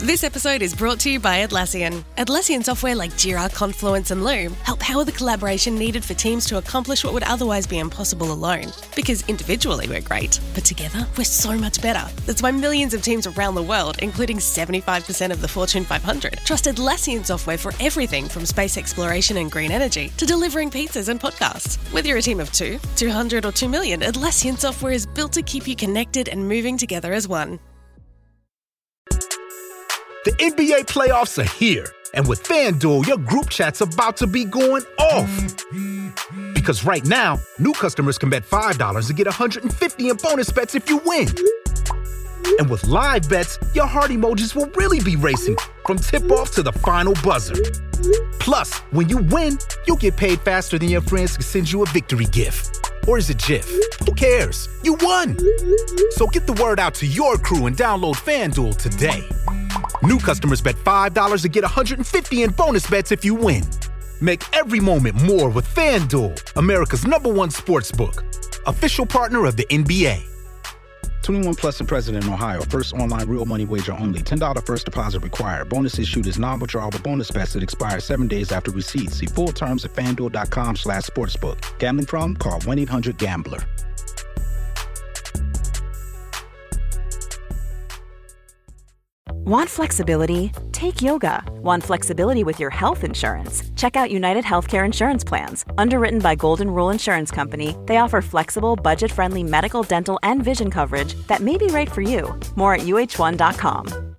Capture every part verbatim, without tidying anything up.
This episode is brought to you by Atlassian. Atlassian software like Jira, Confluence and Loom help power the collaboration needed for teams to accomplish what would otherwise be impossible alone. Because individually we're great, but together we're so much better. That's why millions of teams around the world, including seventy-five percent of the Fortune five hundred, trust Atlassian software for everything from space exploration and green energy to delivering pizzas and podcasts. Whether you're a team of two, two hundred or two million, Atlassian software is built to keep you connected and moving together as one. The N B A playoffs are here, and with FanDuel, your group chat's about to be going off. Because right now, new customers can bet five dollars and get one hundred fifty dollars in bonus bets if you win. And with live bets, your heart emojis will really be racing from tip-off to the final buzzer. Plus, when you win, you'll get paid faster than your friends can send you a victory gift. Or is it GIF? Who cares? You won! So get the word out to your crew and download FanDuel today. New customers bet five dollars and get one hundred fifty dollars in bonus bets if you win. Make every moment more with FanDuel, America's number one sportsbook. Official partner of the N B A. twenty-one plus and present in Ohio. First online real money wager only. ten dollars first deposit required. Bonus issued is non-withdrawable bonus bets that expire seven days after receipt. See full terms at FanDuel.com slash sportsbook. Gambling problem? Call one eight hundred gambler. Want flexibility? Take yoga. Want flexibility with your health insurance? Check out United Healthcare Insurance Plans. Underwritten by Golden Rule Insurance Company, they offer flexible, budget-friendly medical, dental, and vision coverage that may be right for you. More at U H one dot com.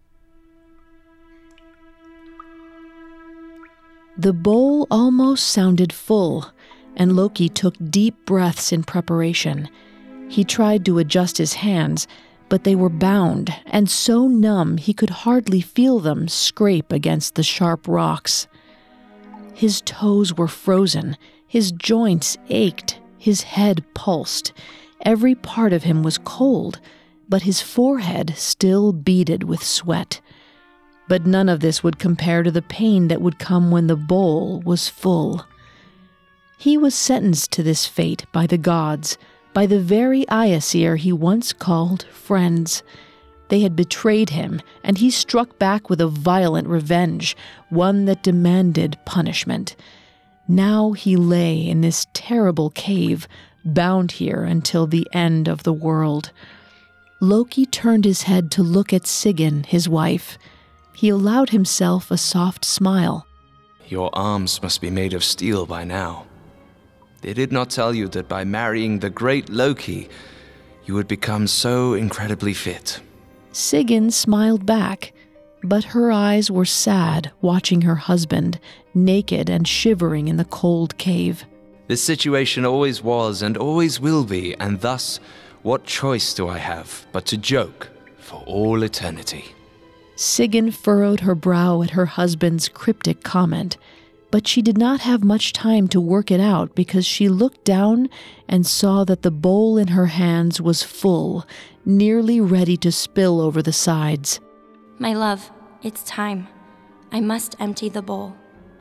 The bowl almost sounded full, and Loki took deep breaths in preparation. He tried to adjust his hands, but they were bound and so numb he could hardly feel them scrape against the sharp rocks. His toes were frozen, his joints ached, his head pulsed. Every part of him was cold, but his forehead still beaded with sweat. But none of this would compare to the pain that would come when the bowl was full. He was sentenced to this fate by the gods, by the very Aesir he once called friends. They had betrayed him, and he struck back with a violent revenge, one that demanded punishment. Now he lay in this terrible cave, bound here until the end of the world. Loki turned his head to look at Sigyn, his wife. He allowed himself a soft smile. Your arms must be made of steel by now. They did not tell you that by marrying the great Loki, you would become so incredibly fit. Sigyn smiled back, but her eyes were sad watching her husband, naked and shivering in the cold cave. This situation always was and always will be, and thus, what choice do I have but to joke for all eternity? Sigyn furrowed her brow at her husband's cryptic comment, but she did not have much time to work it out because she looked down and saw that the bowl in her hands was full, nearly ready to spill over the sides. My love, it's time. I must empty the bowl.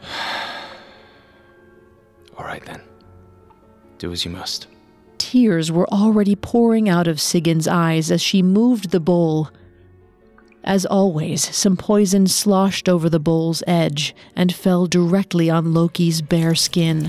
All right then. Do as you must. Tears were already pouring out of Sigyn's eyes as she moved the bowl. As always, some poison sloshed over the bowl's edge and fell directly on Loki's bare skin.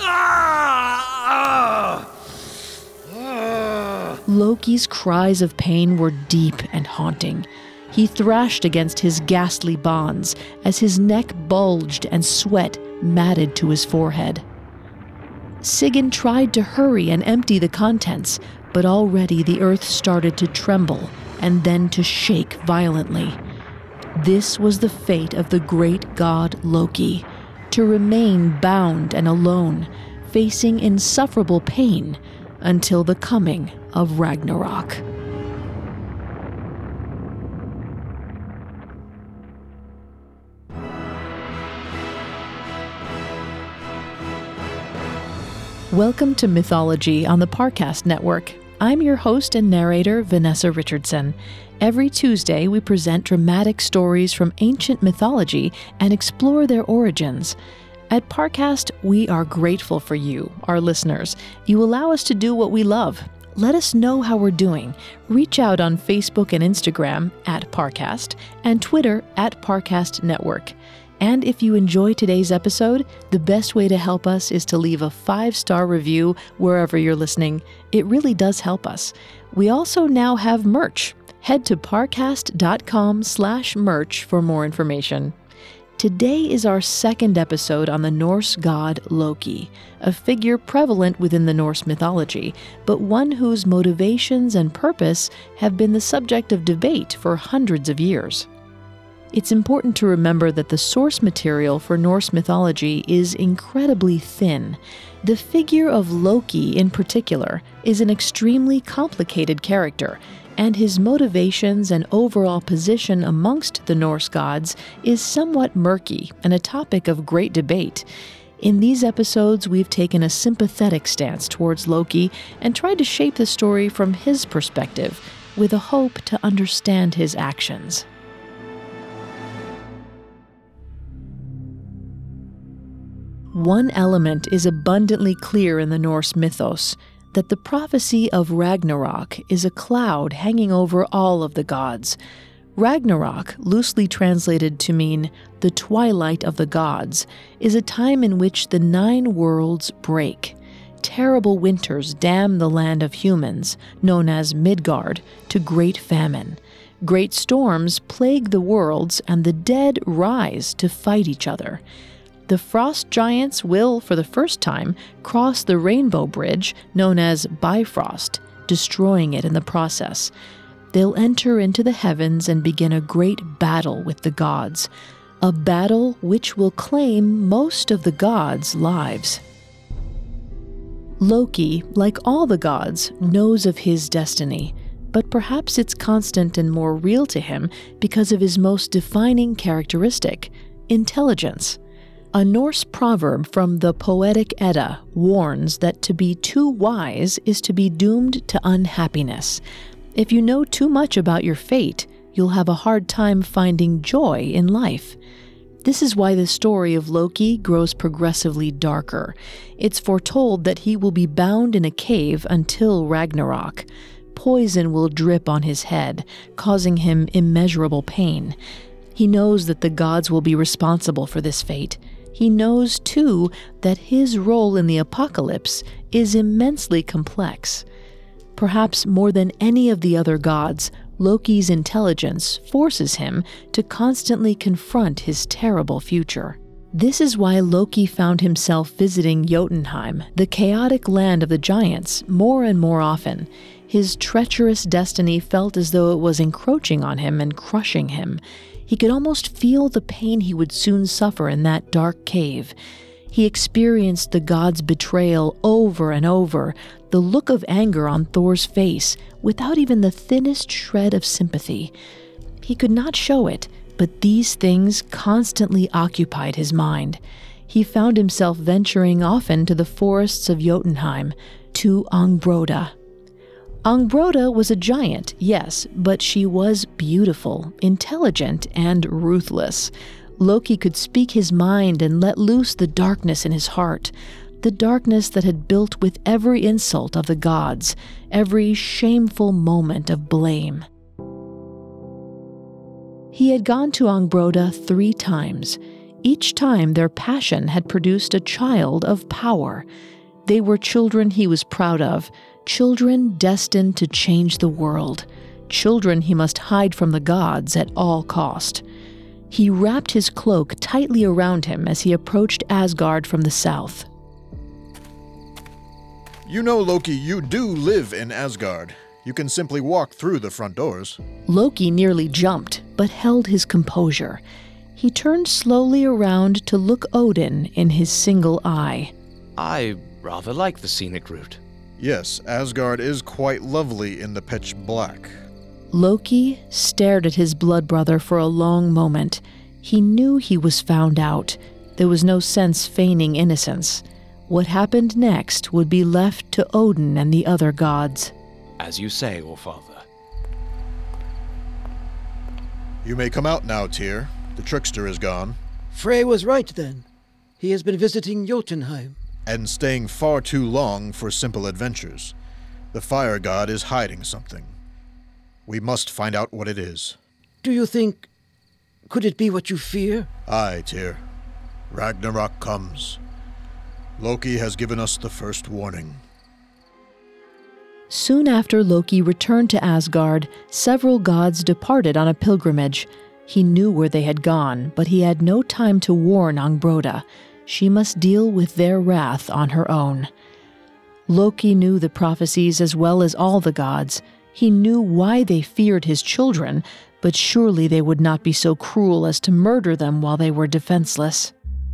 Loki's cries of pain were deep and haunting. He thrashed against his ghastly bonds as his neck bulged and sweat matted to his forehead. Sigyn tried to hurry and empty the contents, but already the earth started to tremble and then to shake violently. This was the fate of the great god Loki, to remain bound and alone, facing insufferable pain until the coming of Ragnarok. Welcome to Mythology on the Parcast Network. I'm your host and narrator, Vanessa Richardson. Every Tuesday, we present dramatic stories from ancient mythology and explore their origins. At Parcast, we are grateful for you, our listeners. You allow us to do what we love, Let us know how we're doing. Reach out on Facebook and Instagram at Parcast and Twitter at Parcast Network. And if you enjoy today's episode, the best way to help us is to leave a five-star review wherever you're listening. It really does help us. We also now have merch. Head to parcast.com slash merch for more information. Today is our second episode on the Norse god Loki, a figure prevalent within the Norse mythology, but one whose motivations and purpose have been the subject of debate for hundreds of years. It's important to remember that the source material for Norse mythology is incredibly thin. The figure of Loki, in particular, is an extremely complicated character, and his motivations and overall position amongst the Norse gods is somewhat murky and a topic of great debate. In these episodes, we've taken a sympathetic stance towards Loki and tried to shape the story from his perspective, with a hope to understand his actions. One element is abundantly clear in the Norse mythos, that the prophecy of Ragnarok is a cloud hanging over all of the gods. Ragnarok, loosely translated to mean the twilight of the gods, is a time in which the nine worlds break. Terrible winters damn the land of humans, known as Midgard, to great famine. Great storms plague the worlds, and the dead rise to fight each other. The frost giants will, for the first time, cross the rainbow bridge known as Bifrost, destroying it in the process. They'll enter into the heavens and begin a great battle with the gods, a battle which will claim most of the gods' lives. Loki, like all the gods, knows of his destiny, but perhaps it's constant and more real to him because of his most defining characteristic, intelligence. A Norse proverb from the Poetic Edda warns that to be too wise is to be doomed to unhappiness. If you know too much about your fate, you'll have a hard time finding joy in life. This is why the story of Loki grows progressively darker. It's foretold that he will be bound in a cave until Ragnarok. Poison will drip on his head, causing him immeasurable pain. He knows that the gods will be responsible for this fate. He knows, too, that his role in the apocalypse is immensely complex. Perhaps more than any of the other gods, Loki's intelligence forces him to constantly confront his terrible future. This is why Loki found himself visiting Jotunheim, the chaotic land of the giants, more and more often. His treacherous destiny felt as though it was encroaching on him and crushing him. He could almost feel the pain he would soon suffer in that dark cave. He experienced the gods' betrayal over and over, the look of anger on Thor's face, without even the thinnest shred of sympathy. He could not show it, but these things constantly occupied his mind. He found himself venturing often to the forests of Jotunheim, to Angbroda. Angbroda was a giant, yes, but she was beautiful, intelligent, and ruthless. Loki could speak his mind and let loose the darkness in his heart, the darkness that had built with every insult of the gods, every shameful moment of blame. He had gone to Angbroda three times. Each time their passion had produced a child of power. They were children he was proud of, children destined to change the world, children he must hide from the gods at all cost. He wrapped his cloak tightly around him as he approached Asgard from the south. You know, Loki, you do live in Asgard. You can simply walk through the front doors. Loki nearly jumped, but held his composure. He turned slowly around to look Odin in his single eye. I rather like the scenic route. Yes, Asgard is quite lovely in the pitch black. Loki stared at his blood brother for a long moment. He knew he was found out. There was no sense feigning innocence. What happened next would be left to Odin and the other gods. As you say, O Father. You may come out now, Tyr. The trickster is gone. Frey was right then. He has been visiting Jotunheim. And staying far too long for simple adventures. The fire god is hiding something. We must find out what it is. Do you think... could it be what you fear? Aye, Tyr. Ragnarok comes. Loki has given us the first warning. Soon after Loki returned to Asgard, several gods departed on a pilgrimage. He knew where they had gone, but he had no time to warn Angbroda. She must deal with their wrath on her own. Loki knew the prophecies as well as all the gods. He knew why they feared his children, but surely they would not be so cruel as to murder them while they were defenseless.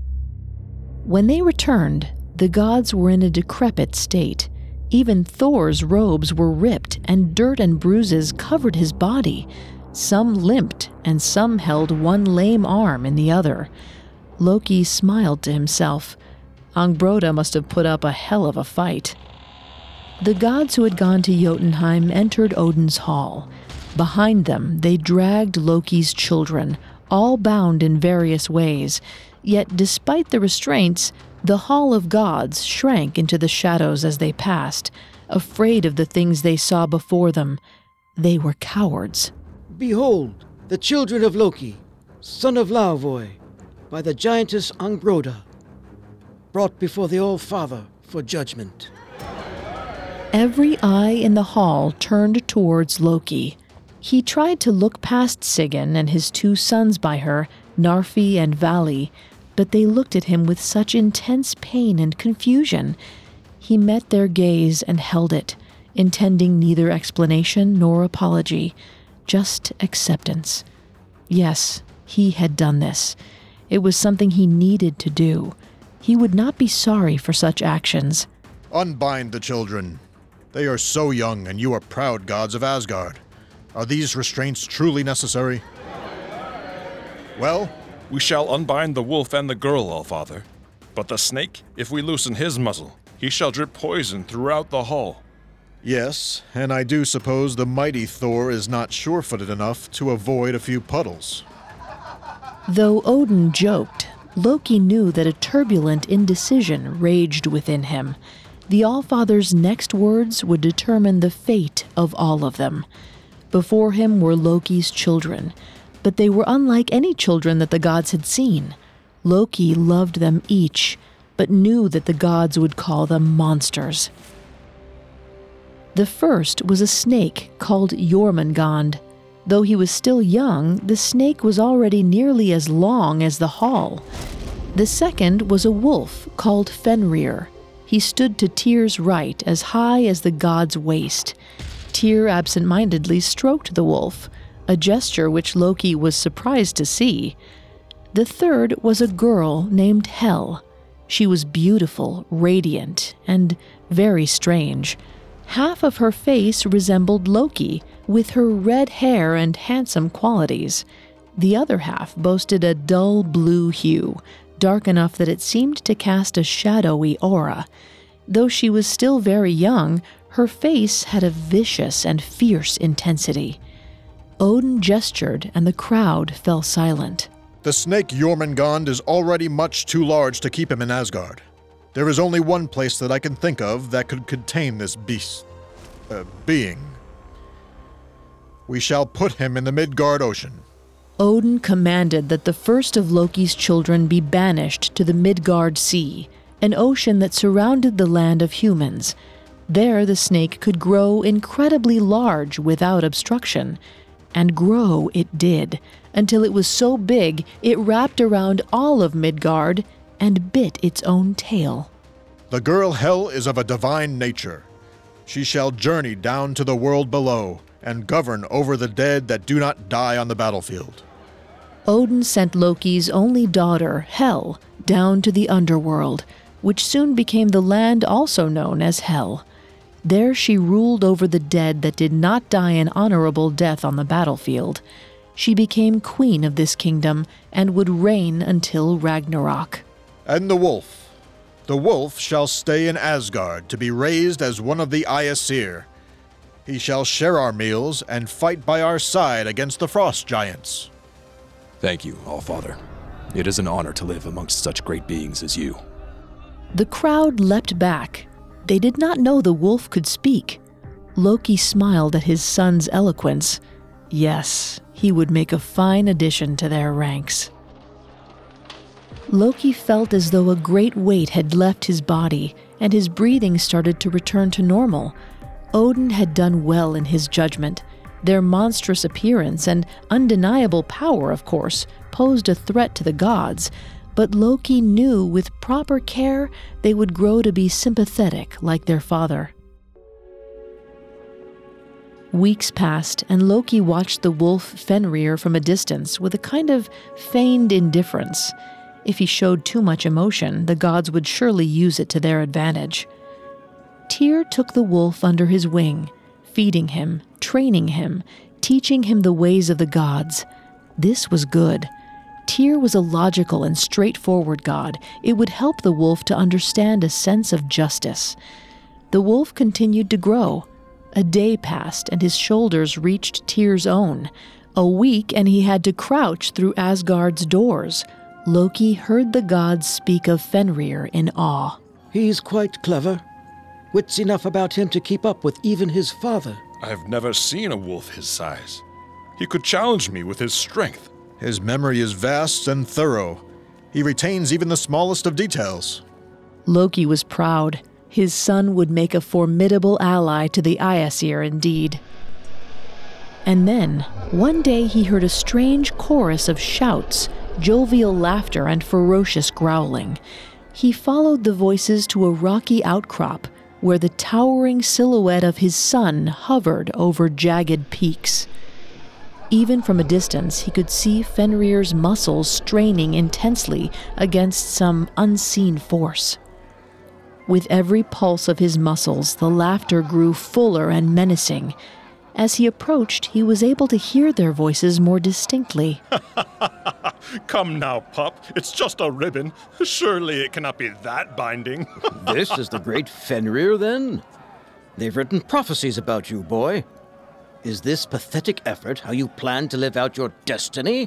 When they returned, the gods were in a decrepit state. Even Thor's robes were ripped, and dirt and bruises covered his body. Some limped, and some held one lame arm in the other. Loki smiled to himself. Angbroda must have put up a hell of a fight. The gods who had gone to Jotunheim entered Odin's hall. Behind them, they dragged Loki's children, all bound in various ways. Yet, despite the restraints, the Hall of Gods shrank into the shadows as they passed, afraid of the things they saw before them. They were cowards. Behold, the children of Loki, son of Laufey, by the giantess Angbroda, brought before the All-Father for judgment. Every eye in the hall turned towards Loki. He tried to look past Sigyn and his two sons by her, Narfi and Vali, but they looked at him with such intense pain and confusion. He met their gaze and held it, intending neither explanation nor apology, just acceptance. Yes, he had done this. It was something he needed to do. He would not be sorry for such actions. Unbind the children. They are so young, and you are proud gods of Asgard. Are these restraints truly necessary? Well? We shall unbind the wolf and the girl, All-Father. But the snake, if we loosen his muzzle, he shall drip poison throughout the hall. Yes, and I do suppose the mighty Thor is not sure-footed enough to avoid a few puddles. Though Odin joked, Loki knew that a turbulent indecision raged within him. The All-Father's next words would determine the fate of all of them. Before him were Loki's children, but they were unlike any children that the gods had seen. Loki loved them each, but knew that the gods would call them monsters. The first was a snake called Jormungand. Though he was still young, the snake was already nearly as long as the hall. The second was a wolf called Fenrir. He stood to Tyr's right, as high as the god's waist. Tyr absent-mindedly stroked the wolf, a gesture which Loki was surprised to see. The third was a girl named Hel. She was beautiful, radiant, and very strange. Half of her face resembled Loki, with her red hair and handsome qualities. The other half boasted a dull blue hue, dark enough that it seemed to cast a shadowy aura. Though she was still very young, her face had a vicious and fierce intensity. Odin gestured, and the crowd fell silent. The snake Jormungand is already much too large to keep him in Asgard. There is only one place that I can think of that could contain this beast... Uh, being. We shall put him in the Midgard Ocean. Odin commanded that the first of Loki's children be banished to the Midgard Sea, an ocean that surrounded the land of humans. There the snake could grow incredibly large without obstruction. And grow it did, until it was so big it wrapped around all of Midgard and bit its own tail. The girl Hel is of a divine nature. She shall journey down to the world below and govern over the dead that do not die on the battlefield. Odin sent Loki's only daughter, Hel, down to the underworld, which soon became the land also known as Hel. There she ruled over the dead that did not die an honorable death on the battlefield. She became queen of this kingdom and would reign until Ragnarok. And the wolf. The wolf shall stay in Asgard to be raised as one of the Aesir. He shall share our meals and fight by our side against the frost giants. Thank you, All-Father. It is an honor to live amongst such great beings as you. The crowd leapt back. They did not know the wolf could speak. Loki smiled at his son's eloquence. Yes, he would make a fine addition to their ranks. Loki felt as though a great weight had left his body, and his breathing started to return to normal. Odin had done well in his judgment. Their monstrous appearance and undeniable power, of course, posed a threat to the gods, but Loki knew with proper care they would grow to be sympathetic like their father. Weeks passed, and Loki watched the wolf Fenrir from a distance with a kind of feigned indifference. If he showed too much emotion, the gods would surely use it to their advantage. Tyr took the wolf under his wing, feeding him, training him, teaching him the ways of the gods. This was good. Tyr was a logical and straightforward god. It would help the wolf to understand a sense of justice. The wolf continued to grow. A day passed, and his shoulders reached Tyr's own. A week, and he had to crouch through Asgard's doors. Loki heard the gods speak of Fenrir in awe. He's quite clever. Wits enough about him to keep up with even his father. I've never seen a wolf his size. He could challenge me with his strength. His memory is vast and thorough. He retains even the smallest of details. Loki was proud. His son would make a formidable ally to the Aesir indeed. And then, one day he heard a strange chorus of shouts, jovial laughter, and ferocious growling. He followed the voices to a rocky outcrop where the towering silhouette of his son hovered over jagged peaks. Even from a distance, he could see Fenrir's muscles straining intensely against some unseen force. With every pulse of his muscles, the laughter grew fuller and menacing. As he approached, he was able to hear their voices more distinctly. Come now, pup. It's just a ribbon. Surely it cannot be that binding. This is the great Fenrir, then? They've written prophecies about you, boy. Is this pathetic effort how you plan to live out your destiny?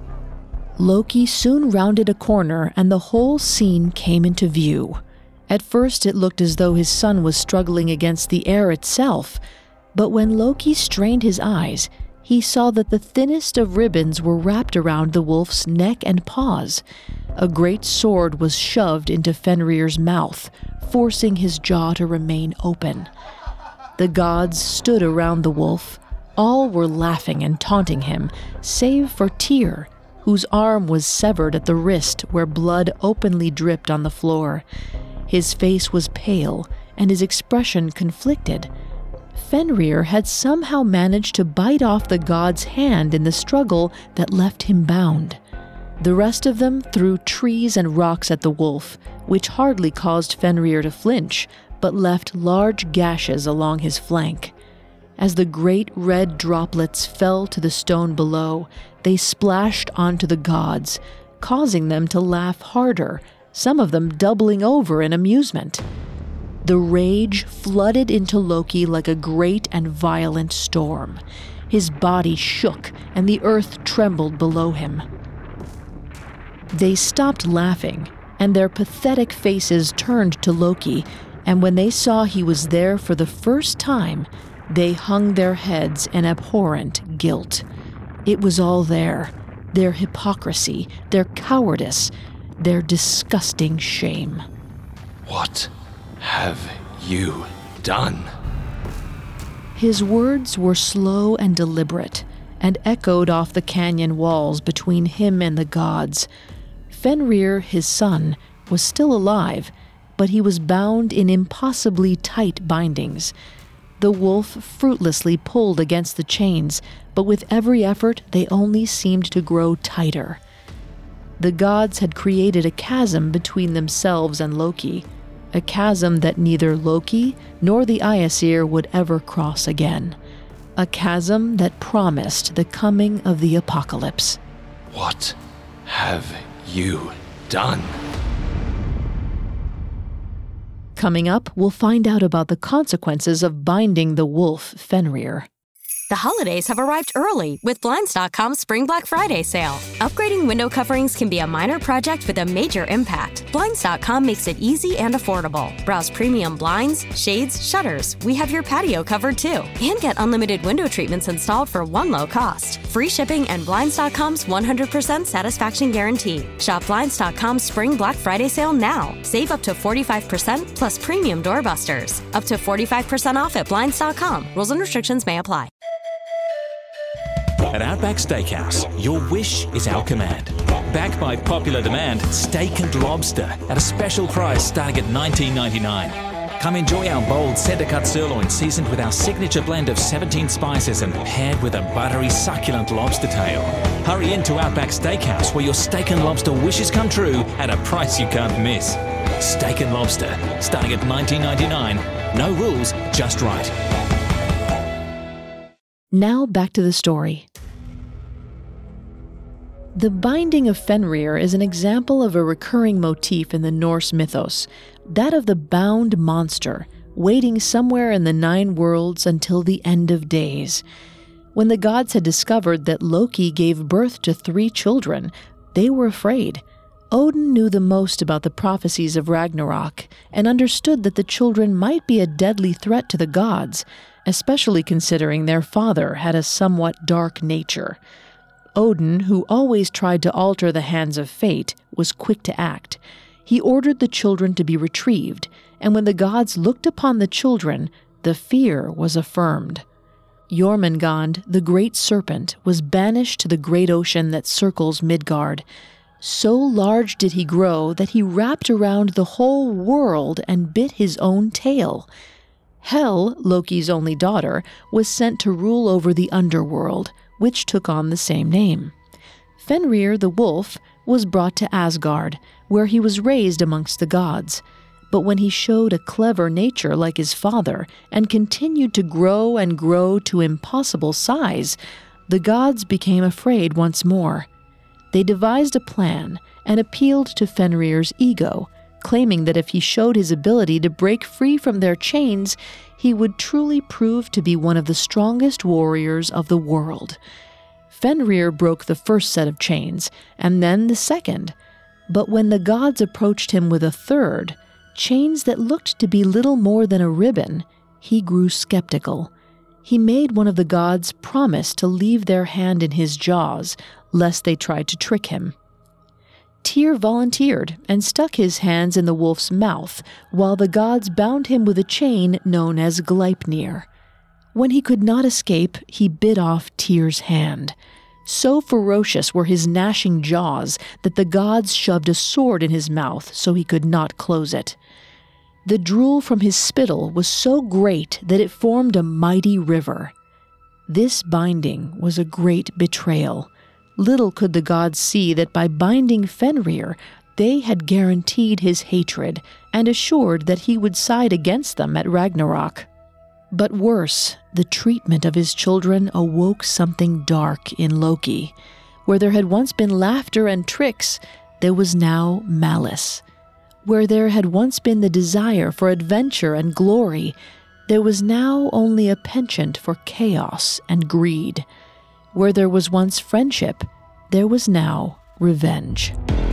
Loki soon rounded a corner, and the whole scene came into view. At first, it looked as though his son was struggling against the air itself. But when Loki strained his eyes, he saw that the thinnest of ribbons were wrapped around the wolf's neck and paws. A great sword was shoved into Fenrir's mouth, forcing his jaw to remain open. The gods stood around the wolf. All were laughing and taunting him, save for Tyr, whose arm was severed at the wrist where blood openly dripped on the floor. His face was pale, and his expression conflicted. Fenrir had somehow managed to bite off the god's hand in the struggle that left him bound. The rest of them threw trees and rocks at the wolf, which hardly caused Fenrir to flinch, but left large gashes along his flank. As the great red droplets fell to the stone below, they splashed onto the gods, causing them to laugh harder, some of them doubling over in amusement. The rage flooded into Loki like a great and violent storm. His body shook, and the earth trembled below him. They stopped laughing, and their pathetic faces turned to Loki, and when they saw he was there for the first time, they hung their heads in abhorrent guilt. It was all there, their hypocrisy, their cowardice, their disgusting shame. What have you done? His words were slow and deliberate, and echoed off the canyon walls between him and the gods. Fenrir, his son, was still alive, but he was bound in impossibly tight bindings. The wolf fruitlessly pulled against the chains, but with every effort they only seemed to grow tighter. The gods had created a chasm between themselves and Loki, a chasm that neither Loki nor the Aesir would ever cross again, a chasm that promised the coming of the apocalypse. What have you done? Coming up, we'll find out about the consequences of binding the wolf Fenrir. The holidays have arrived early with Blinds dot com's Spring Black Friday sale. Upgrading window coverings can be a minor project with a major impact. Blinds dot com makes it easy and affordable. Browse premium blinds, shades, shutters. We have your patio covered too. And get unlimited window treatments installed for one low cost. Free shipping and Blinds dot com's one hundred percent satisfaction guarantee. Shop Blinds dot com's Spring Black Friday sale now. Save up to forty-five percent plus premium doorbusters. Up to forty-five percent off at Blinds dot com. Rules and restrictions may apply. At Outback Steakhouse, your wish is our command. Backed by popular demand, steak and lobster at a special price starting at nineteen ninety-nine dollars. Come enjoy our bold center-cut sirloin seasoned with our signature blend of seventeen spices and paired with a buttery, succulent lobster tail. Hurry into Outback Steakhouse where your steak and lobster wishes come true at a price you can't miss. Steak and lobster, starting at nineteen ninety-nine dollars. No rules, just right. Now back to the story. The binding of Fenrir is an example of a recurring motif in the Norse mythos, that of the bound monster, waiting somewhere in the nine worlds until the end of days. When the gods had discovered that Loki gave birth to three children, they were afraid. Odin knew the most about the prophecies of Ragnarok and understood that the children might be a deadly threat to the gods, especially considering their father had a somewhat dark nature. Odin, who always tried to alter the hands of fate, was quick to act. He ordered the children to be retrieved, and when the gods looked upon the children, the fear was affirmed. Jormungand, the great serpent, was banished to the great ocean that circles Midgard. So large did he grow that he wrapped around the whole world and bit his own tail. Hel, Loki's only daughter, was sent to rule over the underworld, which took on the same name. Fenrir the wolf was brought to Asgard, where he was raised amongst the gods. But when he showed a clever nature like his father and continued to grow and grow to impossible size, the gods became afraid once more. They devised a plan and appealed to Fenrir's ego, claiming that if he showed his ability to break free from their chains, he would truly prove to be one of the strongest warriors of the world. Fenrir broke the first set of chains, and then the second. But when the gods approached him with a third, chains that looked to be little more than a ribbon, he grew skeptical. He made one of the gods promise to leave their hand in his jaws, lest they tried to trick him. Tyr volunteered and stuck his hands in the wolf's mouth, while the gods bound him with a chain known as Gleipnir. When he could not escape, he bit off Tyr's hand. So ferocious were his gnashing jaws that the gods shoved a sword in his mouth so he could not close it. The drool from his spittle was so great that it formed a mighty river. This binding was a great betrayal. Little could the gods see that by binding Fenrir, they had guaranteed his hatred and assured that he would side against them at Ragnarok. But worse, the treatment of his children awoke something dark in Loki. Where there had once been laughter and tricks, there was now malice. Where there had once been the desire for adventure and glory, there was now only a penchant for chaos and greed. Where there was once friendship, there was now revenge.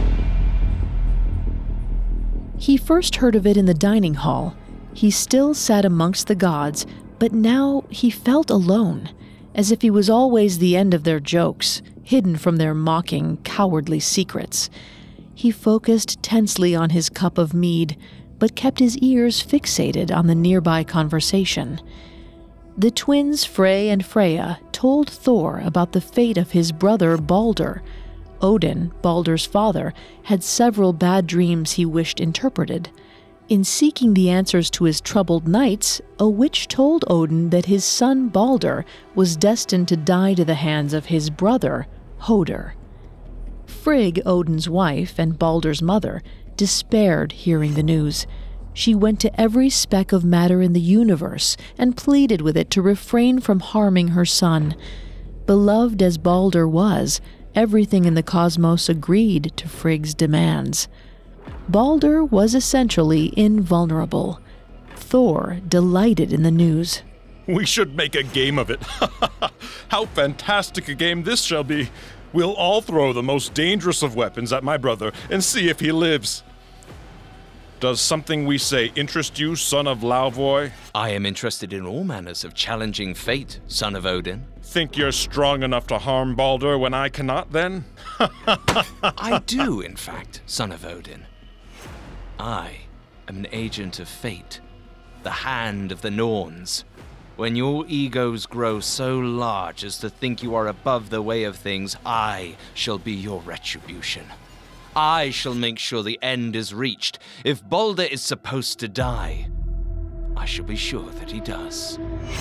He first heard of it in the dining hall. He still sat amongst the gods, but now he felt alone, as if he was always the end of their jokes, hidden from their mocking, cowardly secrets. He focused tensely on his cup of mead, but kept his ears fixated on the nearby conversation. The twins Frey and Freya told Thor about the fate of his brother Balder. Odin, Balder's father, had several bad dreams he wished interpreted. In seeking the answers to his troubled nights, a witch told Odin that his son Balder was destined to die to the hands of his brother, Hoder. Frigg, Odin's wife and Balder's mother, despaired hearing the news. She went to every speck of matter in the universe and pleaded with it to refrain from harming her son. Beloved as Balder was, everything in the cosmos agreed to Frigg's demands. Balder was essentially invulnerable. Thor delighted in the news. We should make a game of it. How fantastic a game this shall be. We'll all throw the most dangerous of weapons at my brother and see if he lives. Does something we say interest you, son of Lauvoy? I am interested in all manners of challenging fate, son of Odin. Think you're strong enough to harm Baldur when I cannot, then? I do, in fact, son of Odin. I am an agent of fate, the hand of the Norns. When your egos grow so large as to think you are above the way of things, I shall be your retribution. I shall make sure the end is reached. If Baldur is supposed to die, I shall be sure that he does.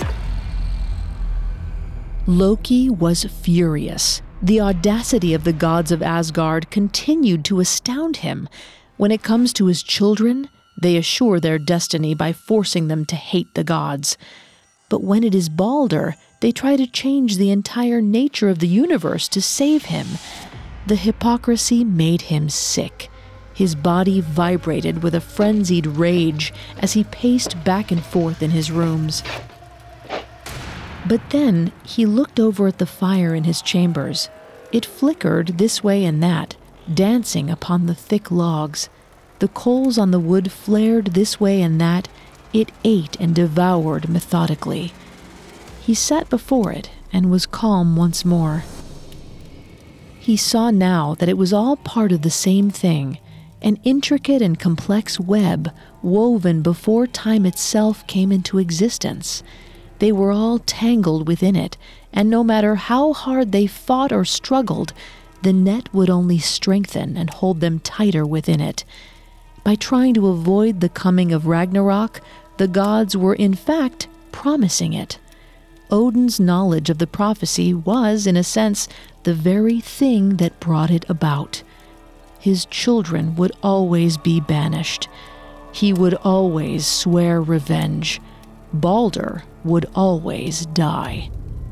Loki was furious. The audacity of the gods of Asgard continued to astound him. When it comes to his children, they assure their destiny by forcing them to hate the gods. But when it is Baldur, they try to change the entire nature of the universe to save him. The hypocrisy made him sick. His body vibrated with a frenzied rage as he paced back and forth in his rooms. But then he looked over at the fire in his chambers. It flickered this way and that, dancing upon the thick logs. The coals on the wood flared this way and that. It ate and devoured methodically. He sat before it and was calm once more. He saw now that it was all part of the same thing, an intricate and complex web woven before time itself came into existence. They were all tangled within it, and no matter how hard they fought or struggled, the net would only strengthen and hold them tighter within it. By trying to avoid the coming of Ragnarok, the gods were in fact promising it. Odin's knowledge of the prophecy was, in a sense, the very thing that brought it about. His children would always be banished. He would always swear revenge. Baldur would always die.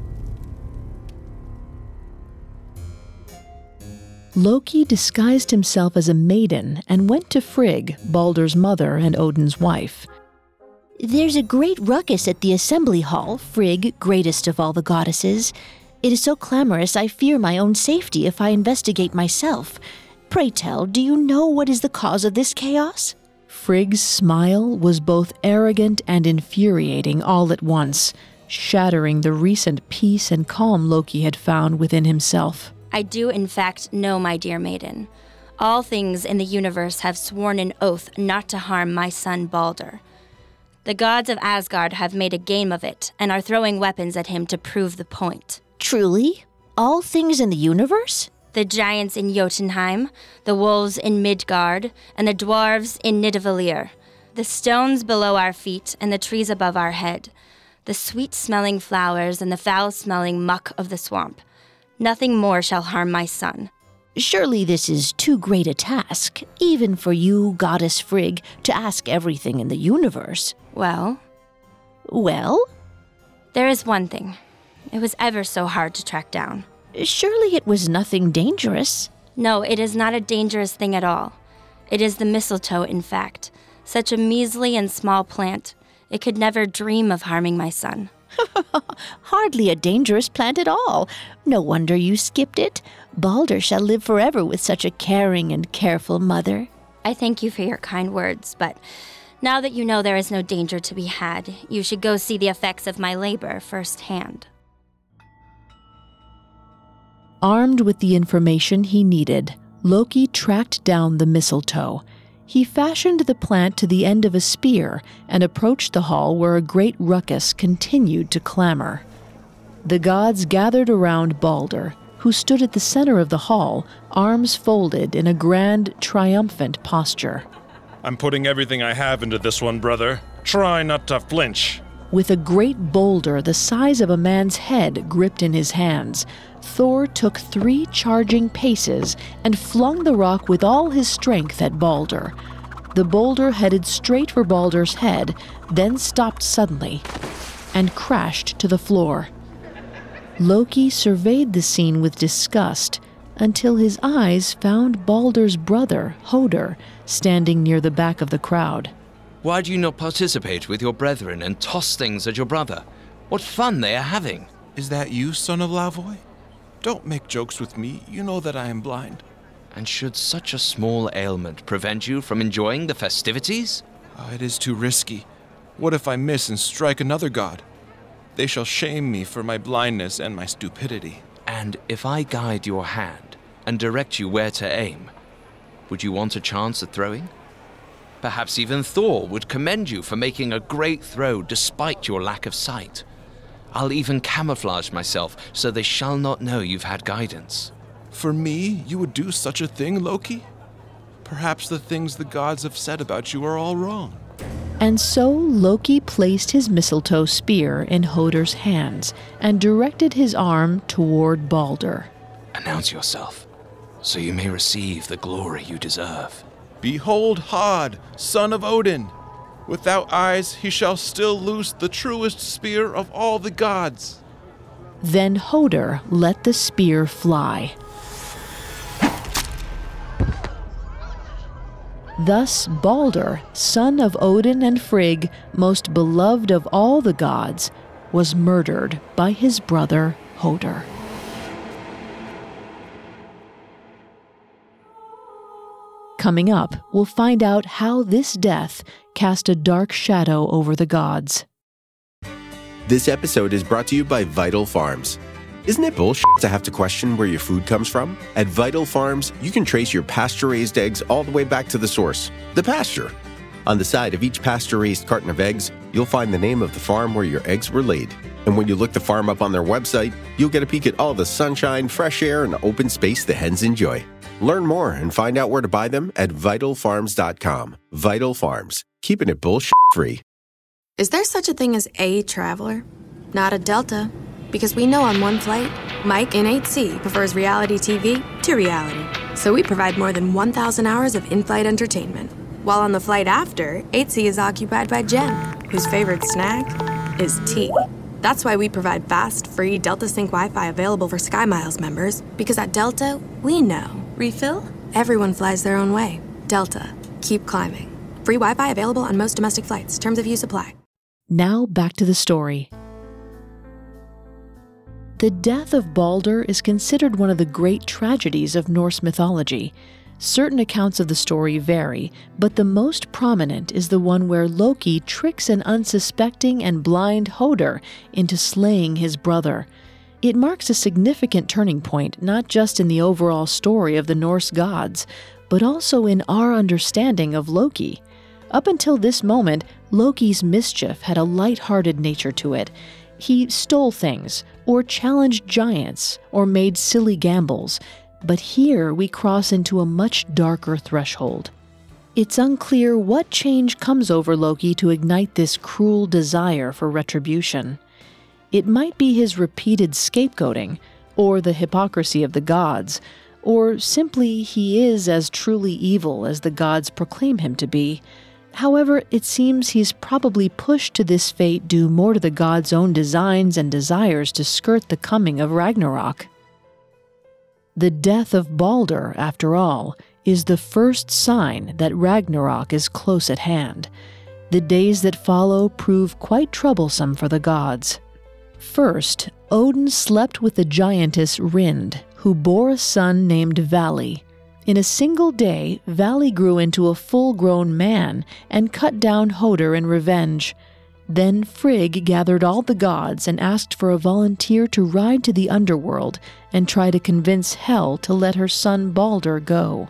Loki disguised himself as a maiden and went to Frigg, Baldur's mother and Odin's wife. There's a great ruckus at the assembly hall, Frigg, greatest of all the goddesses. It is so clamorous I fear my own safety if I investigate myself. Pray tell, do you know what is the cause of this chaos? Frigg's smile was both arrogant and infuriating all at once, shattering the recent peace and calm Loki had found within himself. I do in fact know, my dear maiden. All things in the universe have sworn an oath not to harm my son Baldur. The gods of Asgard have made a game of it and are throwing weapons at him to prove the point. Truly? All things in the universe? The giants in Jotunheim, the wolves in Midgard, and the dwarves in Nidavellir. The stones below our feet and the trees above our head. The sweet-smelling flowers and the foul-smelling muck of the swamp. Nothing more shall harm my son. Surely this is too great a task, even for you, Goddess Frigg, to ask everything in the universe. Well? Well? There is one thing. It was ever so hard to track down. Surely it was nothing dangerous. No, it is not a dangerous thing at all. It is the mistletoe, in fact. Such a measly and small plant. It could never dream of harming my son. Hardly a dangerous plant at all. No wonder you skipped it. Baldur shall live forever with such a caring and careful mother. I thank you for your kind words, but now that you know there is no danger to be had, you should go see the effects of my labor firsthand. Armed with the information he needed, Loki tracked down the mistletoe. He fashioned the plant to the end of a spear and approached the hall where a great ruckus continued to clamor. The gods gathered around Baldur, who stood at the center of the hall, arms folded in a grand, triumphant posture. I'm putting everything I have into this one, brother. Try not to flinch. With a great boulder the size of a man's head gripped in his hands, Thor took three charging paces and flung the rock with all his strength at Baldur. The boulder headed straight for Baldur's head, then stopped suddenly and crashed to the floor. Loki surveyed the scene with disgust until his eyes found Baldur's brother, Hoder, standing near the back of the crowd. Why do you not participate with your brethren and toss things at your brother? What fun they are having. Is that you, son of Lavoy? Don't make jokes with me. You know that I am blind. And should such a small ailment prevent you from enjoying the festivities? Oh, it is too risky. What if I miss and strike another god? They shall shame me for my blindness and my stupidity. And if I guide your hand and direct you where to aim, would you want a chance at throwing? Perhaps even Thor would commend you for making a great throw despite your lack of sight. I'll even camouflage myself so they shall not know you've had guidance. For me, you would do such a thing, Loki? Perhaps the things the gods have said about you are all wrong. And so Loki placed his mistletoe spear in Hodor's hands and directed his arm toward Balder. Announce yourself, so you may receive the glory you deserve. Behold Hod, son of Odin. Without eyes he shall still loose the truest spear of all the gods. Then Hodor let the spear fly. Thus Balder, son of Odin and Frigg, most beloved of all the gods, was murdered by his brother Hodor. Coming up, we'll find out how this death cast a dark shadow over the gods. This episode is brought to you by Vital Farms. Isn't it bullshit to have to question where your food comes from? At Vital Farms, you can trace your pasture-raised eggs all the way back to the source, the pasture. On the side of each pasture-raised carton of eggs, you'll find the name of the farm where your eggs were laid. And when you look the farm up on their website, you'll get a peek at all the sunshine, fresh air, and open space the hens enjoy. Learn more and find out where to buy them at vital farms dot com. Vital Farms, keeping it bullshit-free. Is there such a thing as a traveler? Not a Delta. Because we know on one flight, Mike in eight C prefers reality T V to reality. So we provide more than one thousand hours of in-flight entertainment. While on the flight after, eight C is occupied by Jen, whose favorite snack is tea. That's why we provide fast, free Delta Sync Wi-Fi available for SkyMiles members, because at Delta, we know. Refill? Everyone flies their own way. Delta. Keep climbing. Free Wi-Fi available on most domestic flights. Terms of use apply. Now back to the story. The death of Balder is considered one of the great tragedies of Norse mythology. Certain accounts of the story vary, but the most prominent is the one where Loki tricks an unsuspecting and blind Hodor into slaying his brother. It marks a significant turning point not just in the overall story of the Norse gods, but also in our understanding of Loki. Up until this moment, Loki's mischief had a light-hearted nature to it. He stole things, or challenged giants, or made silly gambles. But here we cross into a much darker threshold. It's unclear what change comes over Loki to ignite this cruel desire for retribution. It might be his repeated scapegoating, or the hypocrisy of the gods, or simply he is as truly evil as the gods proclaim him to be. However, it seems he's probably pushed to this fate due more to the gods' own designs and desires to skirt the coming of Ragnarok. The death of Balder, after all, is the first sign that Ragnarok is close at hand. The days that follow prove quite troublesome for the gods. First, Odin slept with the giantess Rind, who bore a son named Vali. In a single day, Vali grew into a full-grown man and cut down Hodor in revenge. Then Frigg gathered all the gods and asked for a volunteer to ride to the underworld and try to convince Hel to let her son Balder go.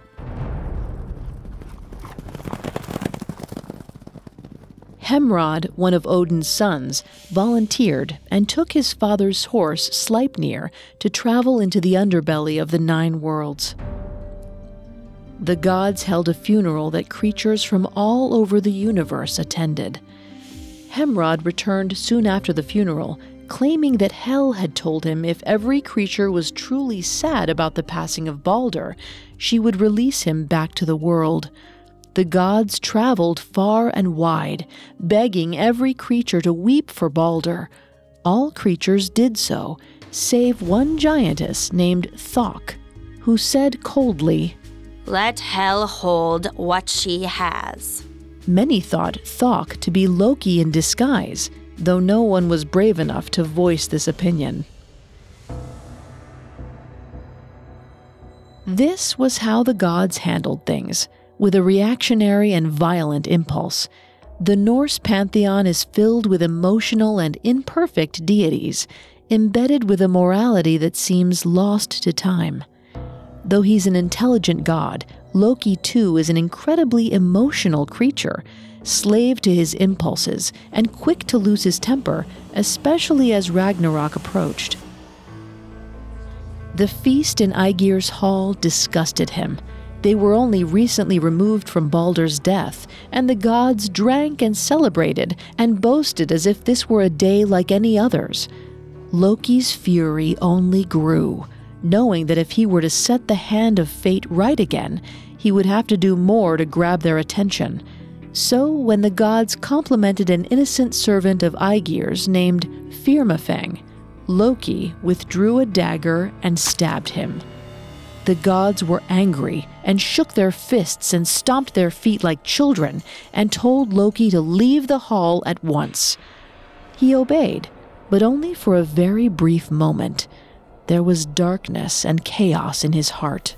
Hemrod, one of Odin's sons, volunteered and took his father's horse Sleipnir to travel into the underbelly of the Nine Worlds. The gods held a funeral that creatures from all over the universe attended. Hemrod returned soon after the funeral, claiming that Hel had told him if every creature was truly sad about the passing of Balder, she would release him back to the world. The gods traveled far and wide, begging every creature to weep for Balder. All creatures did so, save one giantess named Thok, who said coldly, "Let Hel hold what she has." Many thought Thok to be Loki in disguise, though no one was brave enough to voice this opinion. This was how the gods handled things, with a reactionary and violent impulse. The Norse pantheon is filled with emotional and imperfect deities, embedded with a morality that seems lost to time. Though he's an intelligent god, Loki too is an incredibly emotional creature, slave to his impulses and quick to lose his temper, especially as Ragnarok approached. The feast in Aegir's hall disgusted him. They were only recently removed from Baldur's death, and the gods drank and celebrated and boasted as if this were a day like any others. Loki's fury only grew, knowing that if he were to set the hand of fate right again, he would have to do more to grab their attention. So when the gods complimented an innocent servant of Aegir's named Firmafang, Loki withdrew a dagger and stabbed him. The gods were angry and shook their fists and stomped their feet like children and told Loki to leave the hall at once. He obeyed, but only for a very brief moment. There was darkness and chaos in his heart.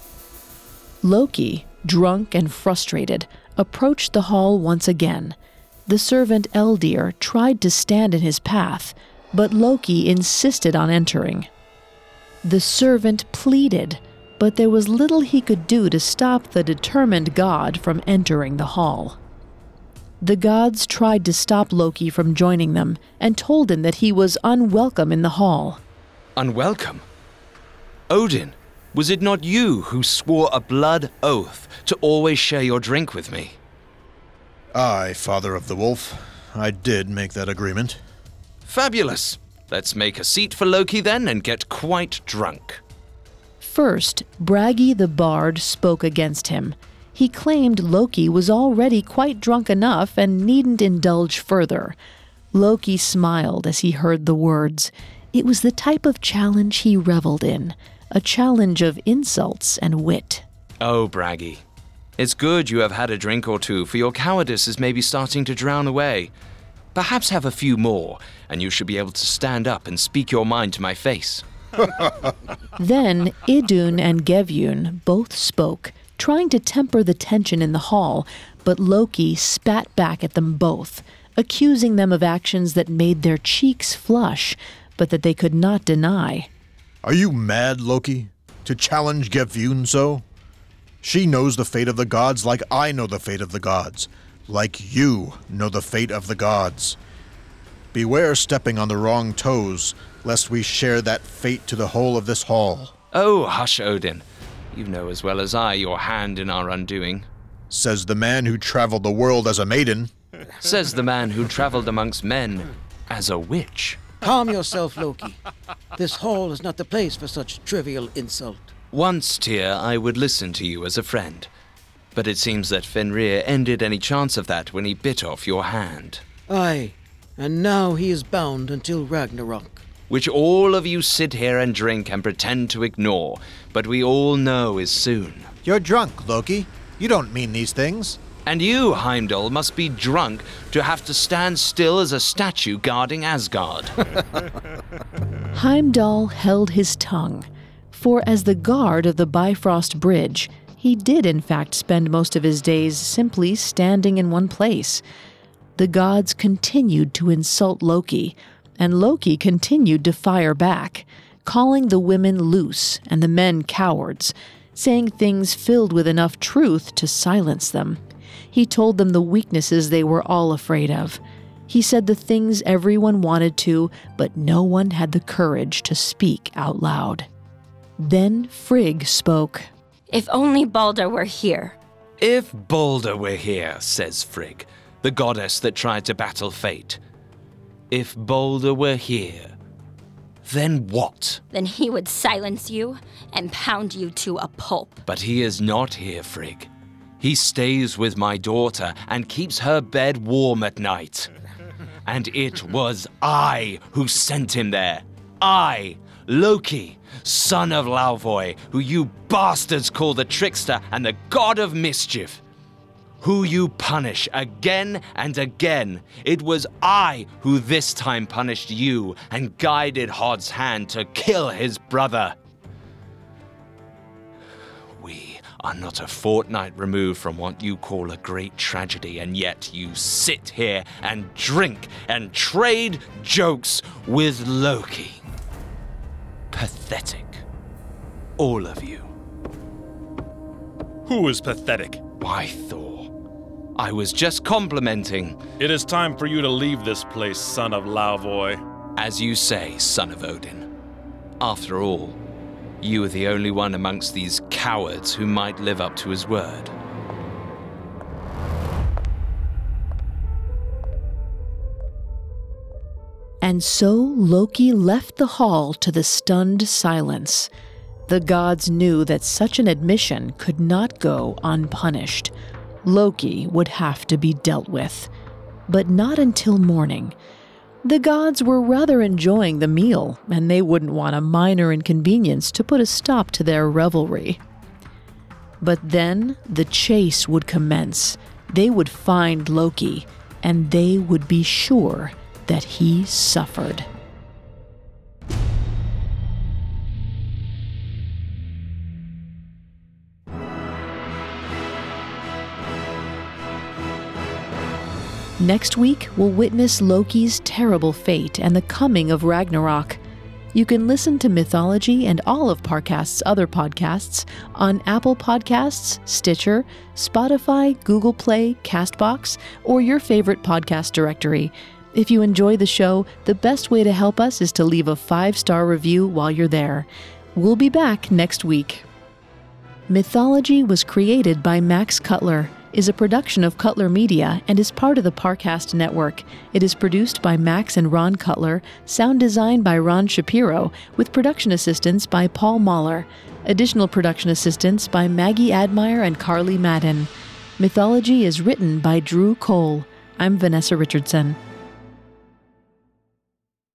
Loki, drunk and frustrated, approached the hall once again. The servant Eldir tried to stand in his path, but Loki insisted on entering. The servant pleaded, but there was little he could do to stop the determined god from entering the hall. The gods tried to stop Loki from joining them and told him that he was unwelcome in the hall. Unwelcome? Odin, was it not you who swore a blood oath to always share your drink with me? Aye, Father of the Wolf. I did make that agreement. Fabulous. Let's make a seat for Loki then and get quite drunk. First, Bragi the Bard spoke against him. He claimed Loki was already quite drunk enough and needn't indulge further. Loki smiled as he heard the words. It was the type of challenge he reveled in, a challenge of insults and wit. Oh, Bragi. It's good you have had a drink or two, for your cowardice is maybe starting to drown away. Perhaps have a few more, and you should be able to stand up and speak your mind to my face. Then Idun and Gefjun both spoke, trying to temper the tension in the hall, but Loki spat back at them both, accusing them of actions that made their cheeks flush, but that they could not deny. Are you mad, Loki, to challenge Gefjun so? She knows the fate of the gods like I know the fate of the gods, like you know the fate of the gods. Beware stepping on the wrong toes, lest we share that fate to the whole of this hall. Oh, hush, Odin. You know as well as I your hand in our undoing. Says the man who traveled the world as a maiden. Says the man who traveled amongst men as a witch. Calm yourself, Loki. This hall is not the place for such trivial insult. Once, Tyr, I would listen to you as a friend. But it seems that Fenrir ended any chance of that when he bit off your hand. Aye, and now he is bound until Ragnarok. Which all of you sit here and drink and pretend to ignore, but we all know is soon. You're drunk, Loki. You don't mean these things. And you, Heimdall, must be drunk to have to stand still as a statue guarding Asgard. Heimdall held his tongue, for as the guard of the Bifrost Bridge, he did in fact spend most of his days simply standing in one place. The gods continued to insult Loki, and Loki continued to fire back, calling the women loose and the men cowards, saying things filled with enough truth to silence them. He told them the weaknesses they were all afraid of. He said the things everyone wanted to, but no one had the courage to speak out loud. Then Frigg spoke. If only Balder were here. If Balder were here, says Frigg, the goddess that tried to battle fate. If Balder were here, then what? Then he would silence you and pound you to a pulp. But he is not here, Frigg. He stays with my daughter and keeps her bed warm at night. And it was I who sent him there. I, Loki, son of Laufey, who you bastards call the trickster and the god of mischief. who you punish again and again. It was I who this time punished you and guided Hod's hand to kill his brother. We are not a fortnight removed from what you call a great tragedy, and yet you sit here and drink and trade jokes with Loki. Pathetic. All of you. Who is pathetic? Why, Thor. I was just complimenting. It is time for you to leave this place, son of Laufey. As you say, son of Odin. After all, you are the only one amongst these cowards who might live up to his word. And so Loki left the hall to the stunned silence. The gods knew that such an admission could not go unpunished. Loki would have to be dealt with. But not until morning. The gods were rather enjoying the meal, and they wouldn't want a minor inconvenience to put a stop to their revelry. But then the chase would commence. They would find Loki, and they would be sure that he suffered. Next week, we'll witness Loki's terrible fate and the coming of Ragnarok. You can listen to Mythology and all of Parcast's other podcasts on Apple Podcasts, Stitcher, Spotify, Google Play, CastBox, or your favorite podcast directory. If you enjoy the show, the best way to help us is to leave a five-star review while you're there. We'll be back next week. Mythology was created by Max Cutler, is a production of Cutler Media, and is part of the Parcast Network. It is produced by Max and Ron Cutler, sound design by Ron Shapiro, with production assistance by Paul Mahler. Additional production assistance by Maggie Admire and Carly Madden. Mythology is written by Drew Cole. I'm Vanessa Richardson.